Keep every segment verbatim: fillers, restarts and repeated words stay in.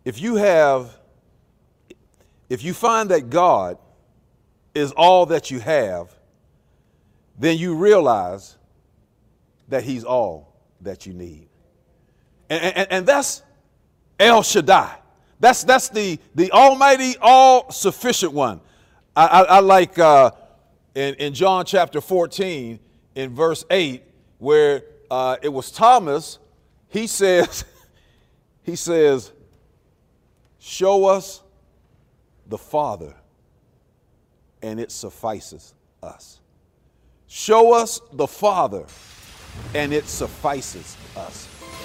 if you have, if you find that God is all that you have, then you realize that he's all that you need. And, and, and that's El Shaddai. That's, that's the, the almighty, all-sufficient one. I, I, I like uh, in, in John chapter fourteen, in verse eight, where uh, it was Thomas, he says, he says, show us the Father, and it suffices us. Show us the Father, and it suffices us.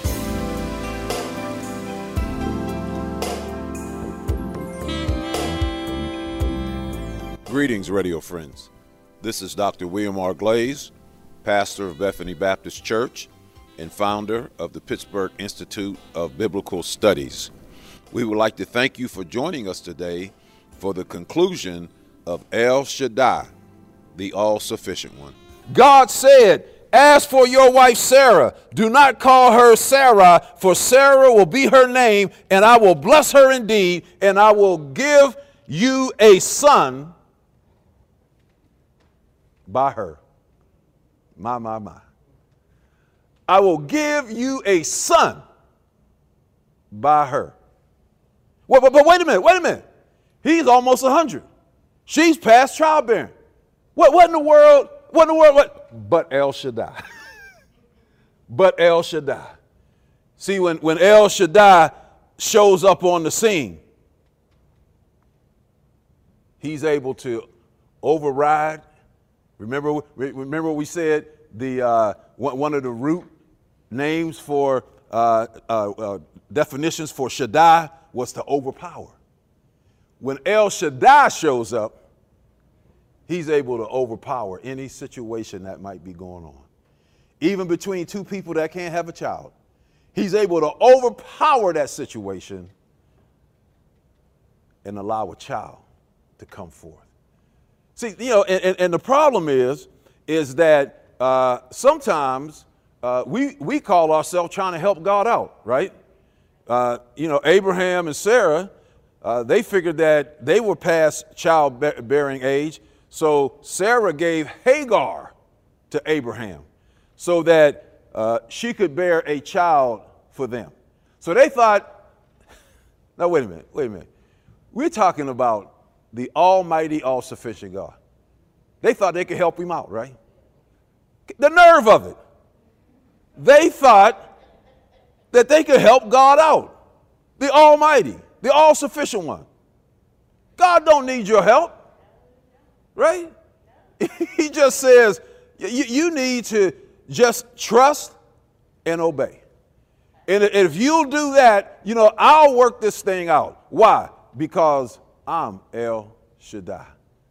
Greetings, radio friends. This is Doctor William R. Glaze, pastor of Bethany Baptist Church and founder of the Pittsburgh Institute of Biblical Studies. We would like to thank you for joining us today for the conclusion of El Shaddai, the all-sufficient one. God said, as for your wife Sarah, do not call her Sarah, for Sarah will be her name, and I will bless her indeed, and I will give you a son by her. My, my, my. I will give you a son by her. Well, but, but wait a minute, wait a minute. He's almost one hundred. She's past childbearing. What, what in the world, what in the world, what? But El Shaddai. But El Shaddai. See, when, when El Shaddai shows up on the scene, he's able to override. Remember, remember we said the uh, one of the root names for uh, uh, uh, definitions for Shaddai was to overpower. When El Shaddai shows up, he's able to overpower any situation that might be going on. Even between two people that can't have a child, he's able to overpower that situation and allow a child to come forth. See, you know, and, and the problem is, is that uh, sometimes uh, we, we call ourselves trying to help God out, right? Uh, you know, Abraham and Sarah, uh, they figured that they were past childbearing age, so Sarah gave Hagar to Abraham so that uh, she could bear a child for them. So they thought, now wait a minute, wait a minute. We're talking about the almighty, all-sufficient God. They thought they could help him out, right? The nerve of it. They thought that they could help God out. The almighty, the all-sufficient one. God don't need your help, right? He just says, you, you need to just trust and obey. And if you'll do that, you know, I'll work this thing out. Why? Because I'm El Shaddai.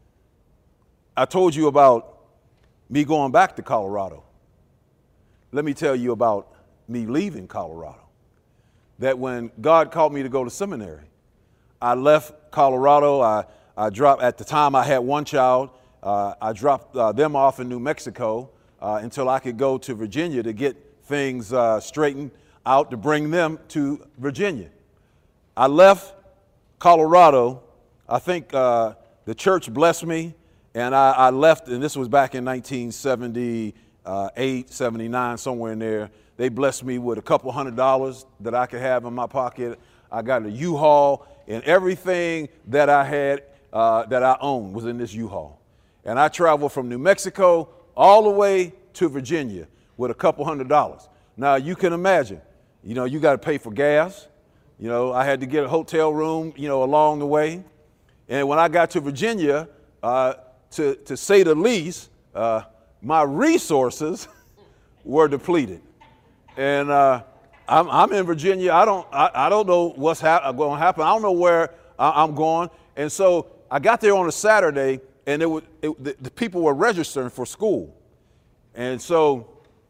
I told you about me going back to Colorado. Let me tell you about me leaving Colorado. That when God called me to go to seminary, I left Colorado. I, I dropped, at the time I had one child. Uh, I dropped uh, them off in New Mexico uh, until I could go to Virginia to get things uh, straightened out to bring them to Virginia. I left Colorado. I think uh, the church blessed me, and I, I left, and this was back in nineteen seventy-eight, seventy-nine, somewhere in there. They blessed me with a couple hundred dollars that I could have in my pocket. I got a U-Haul, and everything that I had, uh, that I owned was in this U-Haul. And I traveled from New Mexico all the way to Virginia with a couple hundred dollars. Now, you can imagine, you know, you got to pay for gas. You know, I had to get a hotel room, you know, along the way. And when I got to Virginia, uh, to, to say the least, uh, my resources were depleted. And uh, I'm, I'm in Virginia. I don't, I, I don't know what's hap- going to happen. I don't know where I- I'm going. And so I got there on a Saturday, and it was, it, the, the people were registering for school. And so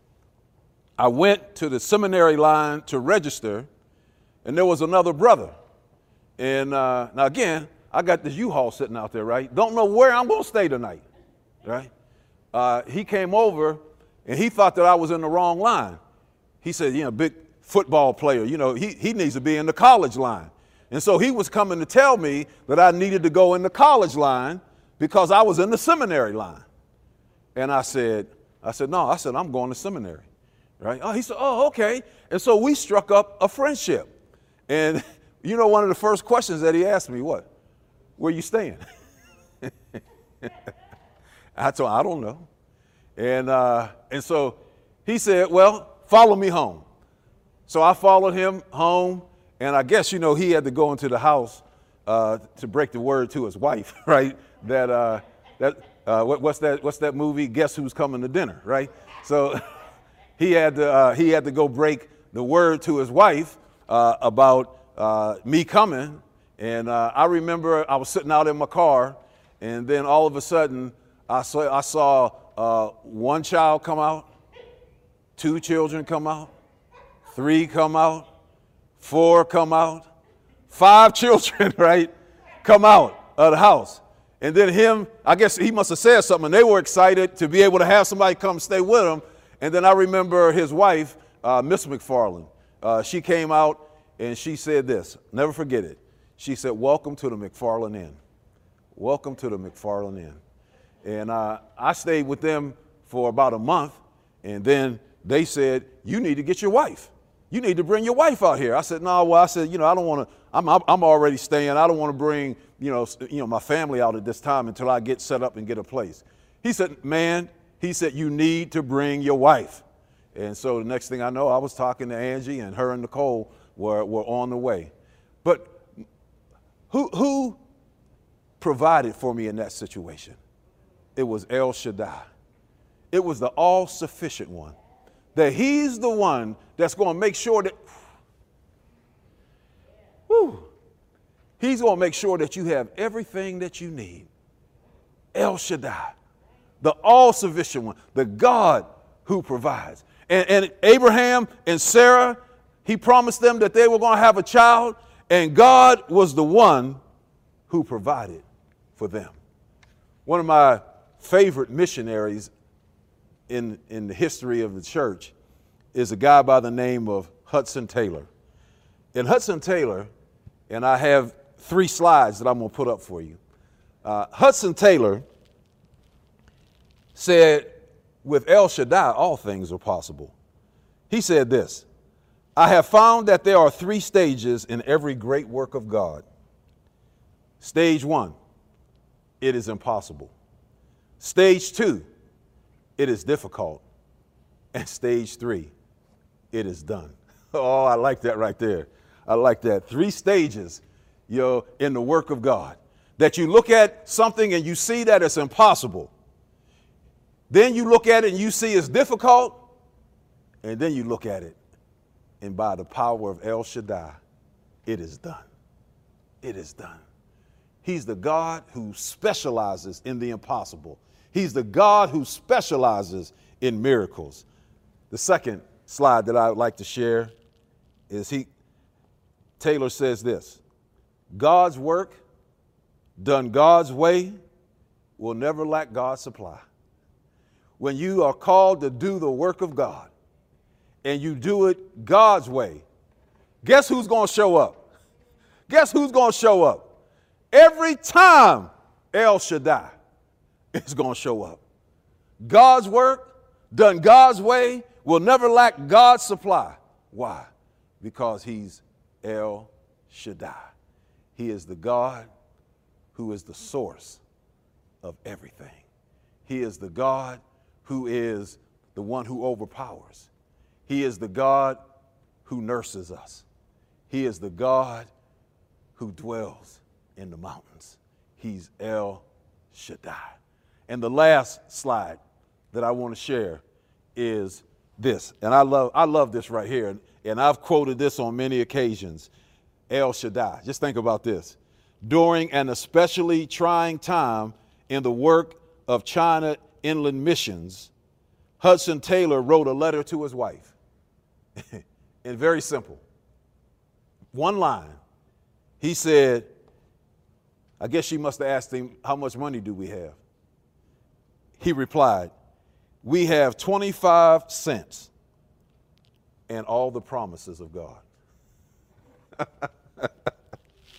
I went to the seminary line to register, and there was another brother. And uh, now, again, I got this U-Haul sitting out there, right? Don't know where I'm going to stay tonight, right? Uh, he came over, and he thought that I was in the wrong line. He said, you know, big football player, you know, he, he needs to be in the college line. And so he was coming to tell me that I needed to go in the college line because I was in the seminary line. And I said, I said, no, I said, I'm going to seminary. Right? Oh, he said, oh, okay. And so we struck up a friendship. And you know, one of the first questions that he asked me, what? Where you staying? I told him, I don't know. And, uh, and so he said, well, follow me home. So I followed him home. And I guess, you know, he had to go into the house uh, to break the word to his wife, right? That, uh, that uh, what, what's that, what's that movie? Guess Who's Coming to Dinner, right? So he had to, uh, he had to go break the word to his wife uh, about uh, me coming. And uh, I remember I was sitting out in my car, and then all of a sudden I saw, I saw uh, one child come out, two children come out, three come out, four come out, five children, right, come out of the house. And then him, I guess he must have said something, and they were excited to be able to have somebody come stay with them. And then I remember his wife, uh, Miss McFarland, uh, she came out and she said this, never forget it. She said, welcome to the McFarland Inn. Welcome to the McFarland Inn. And uh, I stayed with them for about a month, and then they said, you need to get your wife. You need to bring your wife out here. I said, no, well, I said, you know, I don't want to, I'm, I'm already staying. I don't want to bring, you know, you know, my family out at this time until I get set up and get a place. He said, man, he said, you need to bring your wife. And so the next thing I know, I was talking to Angie, and her and Nicole were, were on the way. But who, who provided for me in that situation? It was El Shaddai. It was the all-sufficient one. That he's the one that's going to make sure that, whew, he's going to make sure that you have everything that you need. El Shaddai, the all-sufficient one, the God who provides. And, and Abraham and Sarah, he promised them that they were going to have a child, and God was the one who provided for them. One of my favorite missionaries in, in the history of the church is a guy by the name of Hudson Taylor. And Hudson Taylor, and I have three slides that I'm going to put up for you. Uh, Hudson Taylor said, with El Shaddai, all things are possible. He said this, I have found that there are three stages in every great work of God. Stage one, it is impossible. Stage two, it is difficult. And stage three, it is done. Oh, I like that right there. I like that. Three stages, you know, in the work of God. That you look at something and you see that it's impossible. Then you look at it and you see it's difficult. And then you look at it, and by the power of El Shaddai, it is done. It is done. He's the God who specializes in the impossible. He's the God who specializes in miracles. The second slide that I would like to share is he, Taylor says this, God's work done God's way will never lack God's supply. When you are called to do the work of God and you do it God's way, guess who's going to show up? Guess who's going to show up? Every time El Shaddai is going to show up. God's work done God's way will never lack God's supply. Why? Because he's El Shaddai. He is the God who is the source of everything. He is the God who is the one who overpowers. He is the God who nurses us. He is the God who dwells in the mountains. He's El Shaddai. And the last slide that I want to share is this. And I love, I love this right here. And I've quoted this on many occasions. El Shaddai. Just think about this. During an especially trying time in the work of China Inland Missions, Hudson Taylor wrote a letter to his wife. And very simple. One line. He said, I guess she must have asked him, how much money do we have? He replied, we have twenty-five cents and all the promises of God.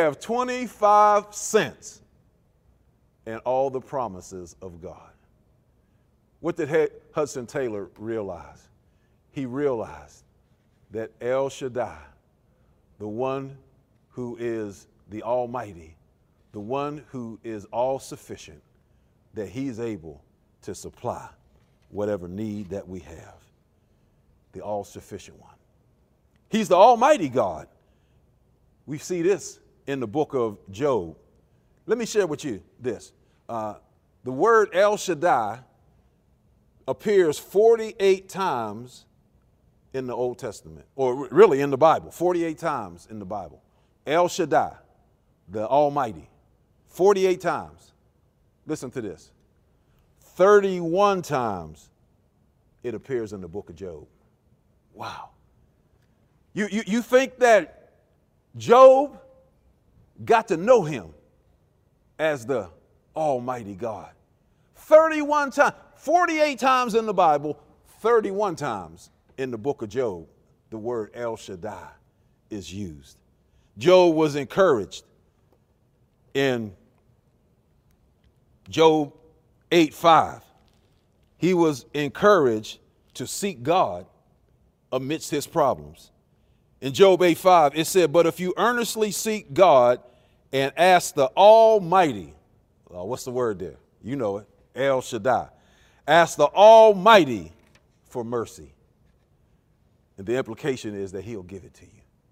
have twenty-five cents and all the promises of God. What did Hudson Taylor realize? He realized that El Shaddai, the one who is the Almighty, the one who is all sufficient, that he's able to supply whatever need that we have. The all sufficient one. He's the Almighty God. We see this in the book of Job. Let me share with you this. Uh, the word El Shaddai appears forty-eight times in the Old Testament, or really in the Bible, forty-eight times in the Bible. El Shaddai, the Almighty, forty-eight times. Listen to this. thirty-one times it appears in the book of Job. Wow. You, you, you think that Job got to know him as the Almighty God? thirty-one times, forty-eight times in the Bible, thirty-one times in the book of Job, the word El Shaddai is used. Job was encouraged in Job eight five. He was encouraged to seek God amidst his problems. In Job eight five, it said, but if you earnestly seek God and ask the Almighty, oh, what's the word there? You know it, El Shaddai. Ask the Almighty for mercy. And the implication is that he'll give it to you.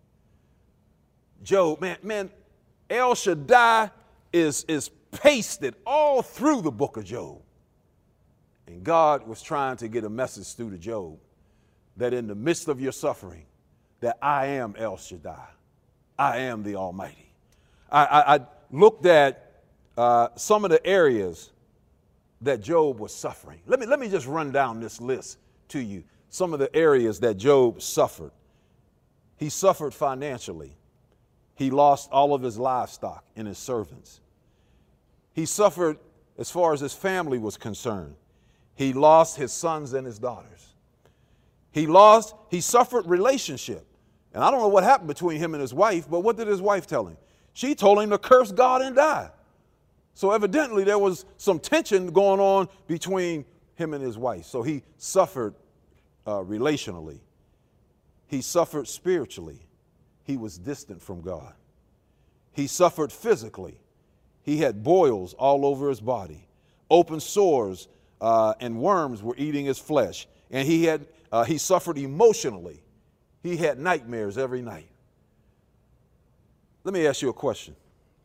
Job, man, man, El Shaddai is, is pasted all through the book of Job. And God was trying to get a message through to Job that in the midst of your suffering, that I am El Shaddai. I am the Almighty. I, I, I looked at uh, some of the areas that Job was suffering. Let me, let me just run down this list to you. Some of the areas that Job suffered. He suffered financially. He lost all of his livestock and his servants. He suffered as far as his family was concerned. He lost his sons and his daughters. He lost, he suffered relationship. And I don't know what happened between him and his wife, but what did his wife tell him? She told him to curse God and die. So evidently there was some tension going on between him and his wife. So he suffered uh, relationally. He suffered spiritually. He was distant from God. He suffered physically. He had boils all over his body, open sores, uh, and worms were eating his flesh. And he had uh, he suffered emotionally. He had nightmares every night. Let me ask you a question.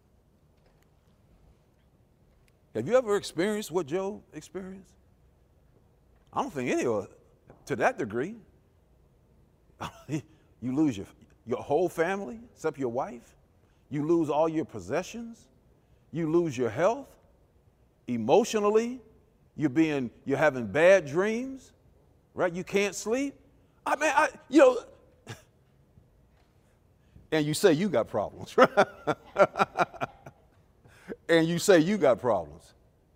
Have you ever experienced what Job experienced? I don't think any of us, to that degree. You lose your, your whole family, except your wife. You lose all your possessions. You lose your health. Emotionally, you're being, you're having bad dreams, right? You can't sleep. I mean, I, you know, and you say you got problems, right? And you say you got problems.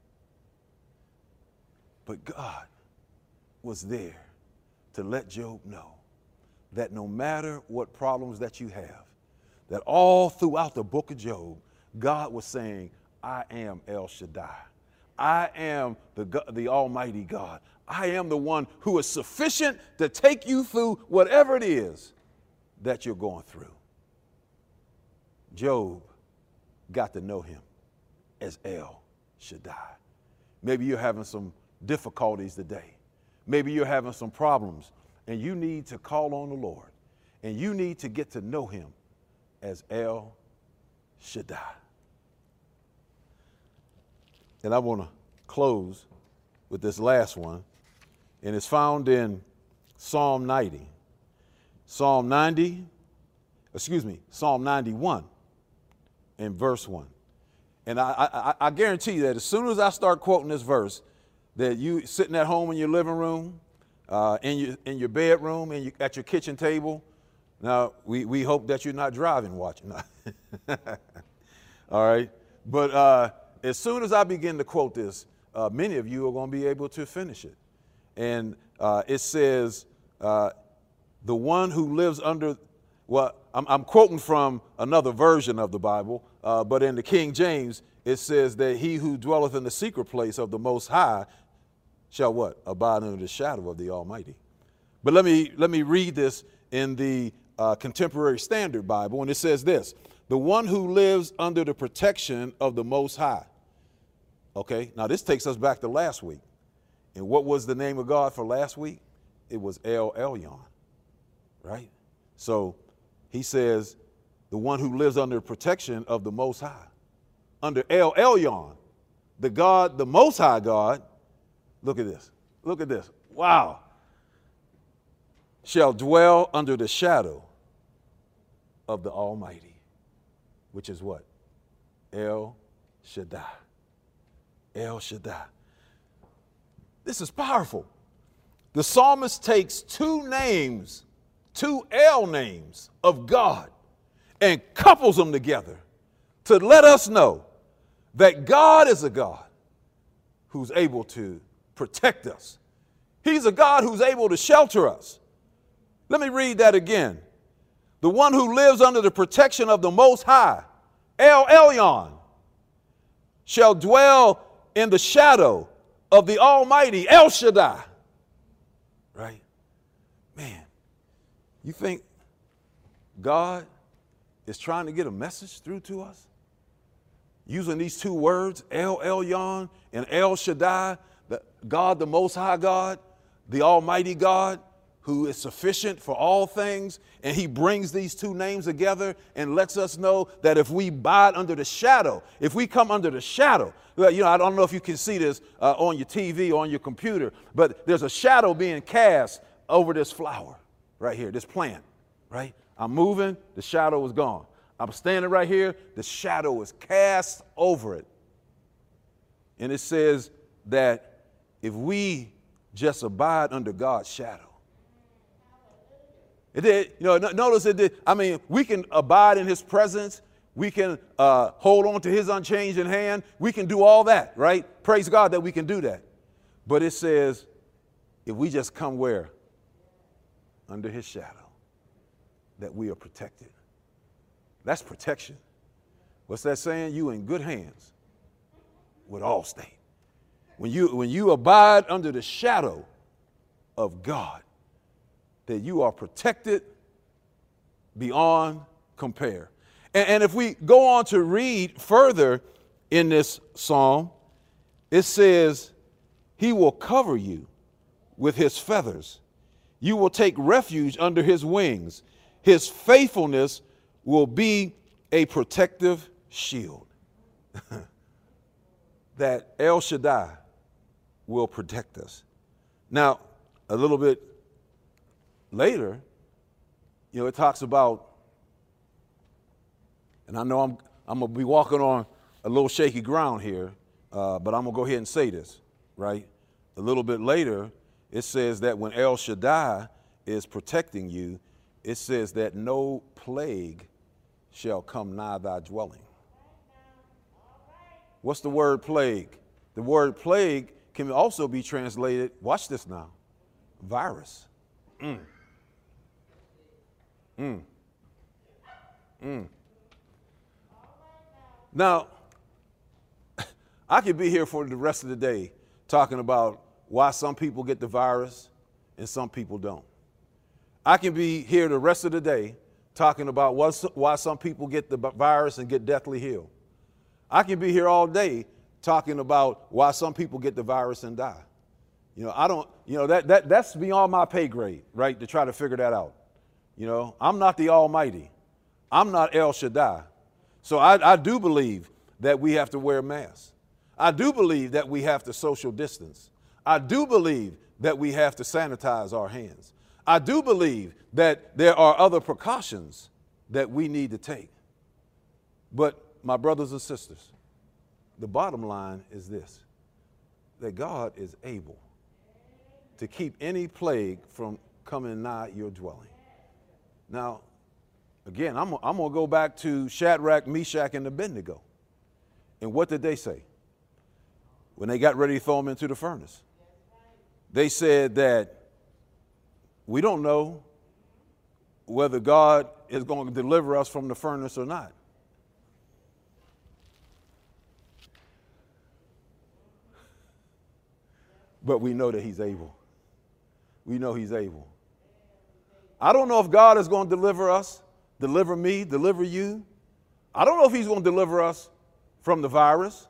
But God was there to let Job know that no matter what problems that you have, that all throughout the book of Job, God was saying, I am El Shaddai. I am the, the Almighty God. I am the one who is sufficient to take you through whatever it is that you're going through. Job got to know him as El Shaddai. Maybe you're having some difficulties today. Maybe you're having some problems and you need to call on the Lord and you need to get to know him as El Shaddai. And I want to close with this last one, and it's found in Psalm ninety. Psalm ninety, excuse me, Psalm ninety-one in verse one. And I, I, I guarantee you that as soon as I start quoting this verse, that you sitting at home in your living room, uh, in your in your bedroom, and you, at your kitchen table. Now we, we hope that you're not driving watching. All right, but uh, as soon as I begin to quote this, uh, many of you are going to be able to finish it. And uh, it says, uh, "The one who lives under, well, I'm, I'm quoting from another version of the Bible, uh, but in the King James, it says that he who dwelleth in the secret place of the Most High shall what? Abide under the shadow of the Almighty. But let me, let me read this in the uh, Contemporary Standard Bible, and it says this: the one who lives under the protection of the Most High. Okay, now this takes us back to last week. And what was the name of God for last week? It was El Elyon, right? So he says, the one who lives under the protection of the Most High. Under El Elyon, the God, the Most High God, look at this, look at this, wow, shall dwell under the shadow of the Almighty, which is what? El Shaddai. El Shaddai. This is powerful. The psalmist takes two names, two El names of God, and couples them together to let us know that God is a God who's able to protect us. He's a God who's able to shelter us. Let me read that again. The one who lives under the protection of the Most High, El Elyon, shall dwell in the shadow of the Almighty, El Shaddai. Right? Man, you think God is trying to get a message through to us? Using these two words, El Elyon and El Shaddai, the God, the Most High God, the Almighty God, who is sufficient for all things. And he brings these two names together and lets us know that if we abide under the shadow, if we come under the shadow, you know, I don't know if you can see this uh, on your T V or on your computer, but there's a shadow being cast over this flower right here, this plant, right? I'm moving, the shadow is gone. I'm standing right here, the shadow is cast over it. And it says that if we just abide under God's shadow, it did, you know, notice it did. I mean, we can abide in his presence. We can uh, hold on to his unchanging hand. We can do all that, right? Praise God that we can do that. But it says, if we just come where? Under his shadow, that we are protected. That's protection. What's that saying? You in good hands with Allstate. When you, when you abide under the shadow of God, that you are protected beyond compare. And, and if we go on to read further in this psalm, it says, he will cover you with his feathers. You will take refuge under his wings. His faithfulness will be a protective shield. That El Shaddai will protect us. Now, a little bit later, you know, it talks about, and I know I'm I'm gonna be walking on a little shaky ground here, uh, but I'm gonna go ahead and say this, right? A little bit later, it says that when El Shaddai is protecting you, it says that no plague shall come nigh thy dwelling. What's the word plague? The word plague can also be translated, watch this now, virus. Mm. Mm. Mm. Now, I could be here for the rest of the day talking about why some people get the virus and some people don't. I can be here the rest of the day talking about why some people get the virus and get deathly healed. I can be here all day talking about why some people get the virus and die. You know, I don't, you know, that, that that's beyond my pay grade, right, to try to figure that out. You know, I'm not the Almighty. I'm not El Shaddai. So I, I do believe that we have to wear masks. I do believe that we have to social distance. I do believe that we have to sanitize our hands. I do believe that there are other precautions that we need to take. But my brothers and sisters, the bottom line is this, that God is able to keep any plague from coming nigh your dwelling. Now, again, I'm, I'm going to go back to Shadrach, Meshach, and Abednego. And what did they say when they got ready to throw them into the furnace? They said that we don't know whether God is going to deliver us from the furnace or not. But we know that he's able. We know he's able. I don't know if God is going to deliver us, deliver me, deliver you. I don't know if he's going to deliver us from the virus.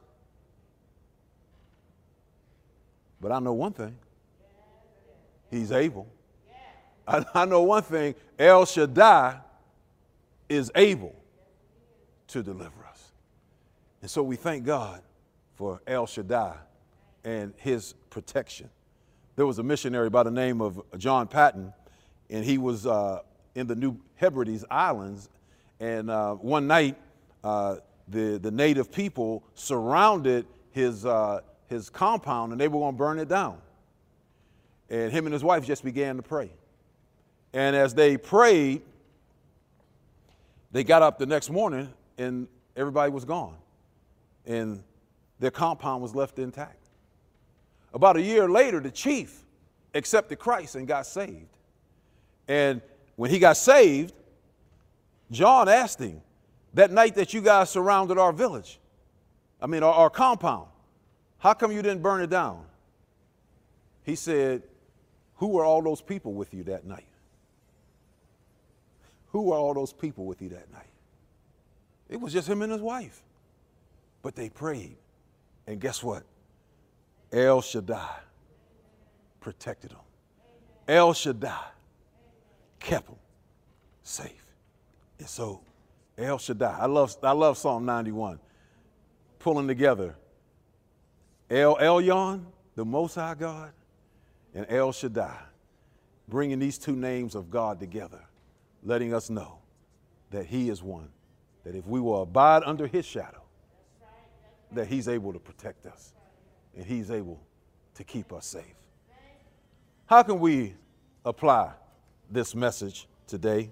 But I know one thing. He's able. I, I know one thing. El Shaddai is able to deliver us. And so we thank God for El Shaddai and his protection. There was a missionary by the name of John Patton, and he was uh, in the New Hebrides Islands. And uh, one night, uh, the, the native people surrounded his, uh, his compound, and they were going to burn it down. And him and his wife just began to pray. And as they prayed, they got up the next morning, and everybody was gone. And their compound was left intact. About a year later, the chief accepted Christ and got saved. And when he got saved, John asked him, that night that you guys surrounded our village, I mean, our, our compound, how come you didn't burn it down? He said, who were all those people with you that night? Who were all those people with you that night? It was just him and his wife. But they prayed. And guess what? El Shaddai protected them. El Shaddai kept them safe. And so El Shaddai, I love, I love Psalm ninety-one, pulling together El Elyon, the Most High God, and El Shaddai, bringing these two names of God together, letting us know that he is one, that if we will abide under his shadow, that he's able to protect us and he's able to keep us safe. How can we apply this message today?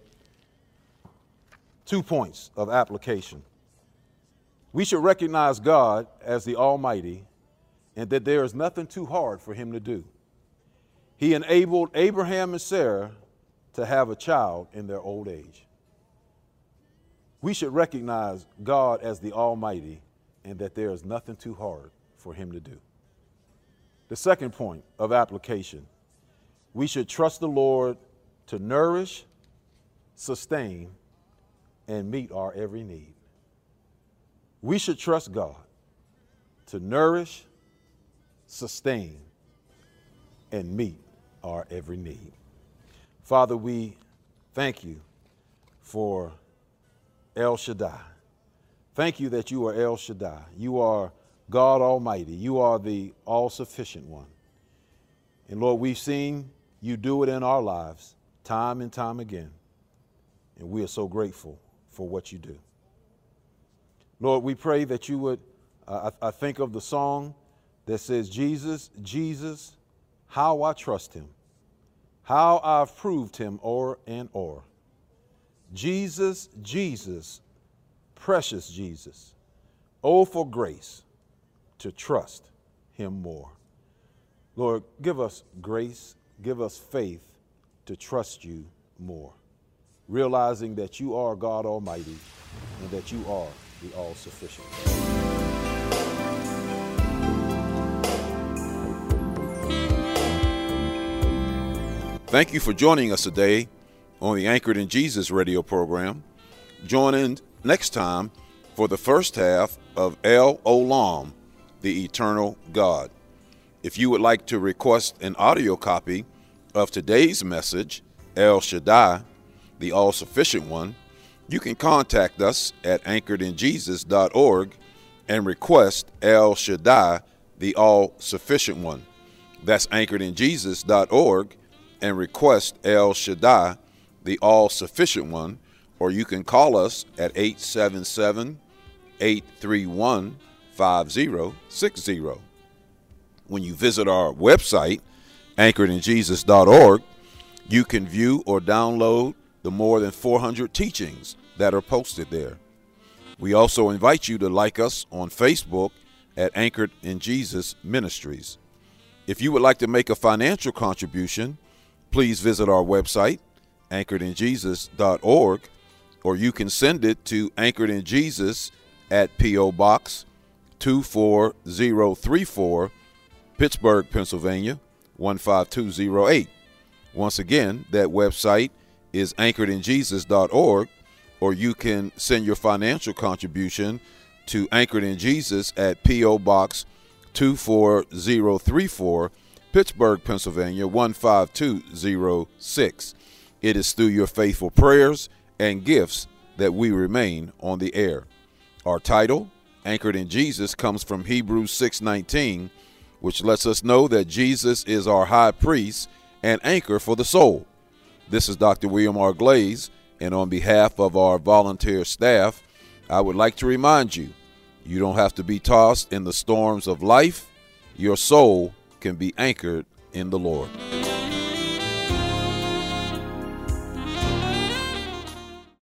Two points of application. We should recognize God as the Almighty and that there is nothing too hard for him to do. He enabled Abraham and Sarah to have a child in their old age. We should recognize God as the Almighty and that there is nothing too hard for him to do. The second point of application, we should trust the Lord to nourish, sustain, and meet our every need. We should trust God to nourish, sustain, and meet our every need. Father, we thank you for El Shaddai. Thank you that you are El Shaddai. You are God Almighty. You are the all-sufficient one. And Lord, we've seen you do it in our lives time and time again. And we are so grateful for what you do. Lord, we pray that you would, uh, I, I think of the song that says, Jesus, Jesus, how I trust him, how I've proved him o'er and o'er. Jesus, Jesus, precious Jesus, oh, for grace to trust him more. Lord, give us grace, give us faith to trust you more, realizing that you are God Almighty and that you are the all-sufficient. Thank you for joining us today on the Anchored in Jesus radio program. Join in next time for the first half of El Olam, the Eternal God. If you would like to request an audio copy of today's message, El Shaddai, the all-sufficient one, you can contact us at anchored in jesus dot org and request El Shaddai, the all-sufficient one. That's anchored in jesus dot org and request El Shaddai, the all-sufficient one, or you can call us at eight seven seven, eight three one, five zero six zero. When you visit our website, anchored in jesus dot org, you can view or download the more than four hundred teachings that are posted there. We also invite you to like us on Facebook at Anchored in Jesus Ministries. If you would like to make a financial contribution, please visit our website, anchored in jesus dot org, or you can send it to Anchored in Jesus at P O. Box two four zero three four, Pittsburgh, Pennsylvania one five two zero eight. Once again, that website is anchored in jesus dot org, or you can send your financial contribution to Anchored in Jesus at P O. Box two four zero three four, Pittsburgh, Pennsylvania one five two zero six. It is through your faithful prayers and gifts that we remain on the air. Our title, Anchored in Jesus, comes from Hebrews six nineteen, which lets us know that Jesus is our high priest and anchor for the soul. This is Doctor William R. Glaze, and on behalf of our volunteer staff, I would like to remind you, you don't have to be tossed in the storms of life. Your soul can be anchored in the Lord.